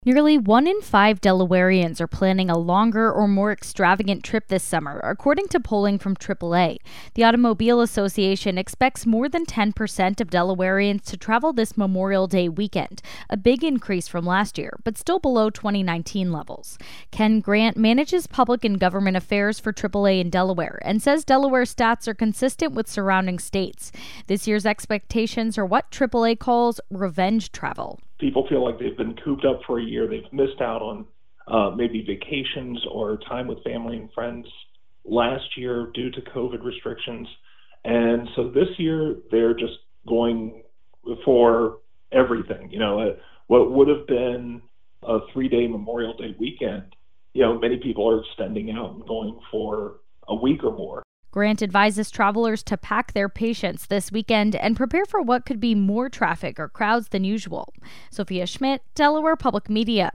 Nearly 1 in 5 Delawareans are planning a longer or more extravagant trip this summer, according to polling from AAA. The Automobile Association expects more than 10% of Delawareans to travel this Memorial Day weekend, a big increase from last year, but still below 2019 levels. Ken Grant manages public and government affairs for AAA in Delaware and says Delaware stats are consistent with surrounding states. This year's expectations are what AAA calls revenge travel. People feel like they've been cooped up for a year. They've missed out on maybe vacations or time with family and friends last year due to COVID restrictions. And so this year, they're just going for everything. What would have been a 3-day Memorial Day weekend, many people are extending out and going for a week or more. Grant advises travelers to pack their patience this weekend and prepare for what could be more traffic or crowds than usual. Sophia Schmidt, Delaware Public Media.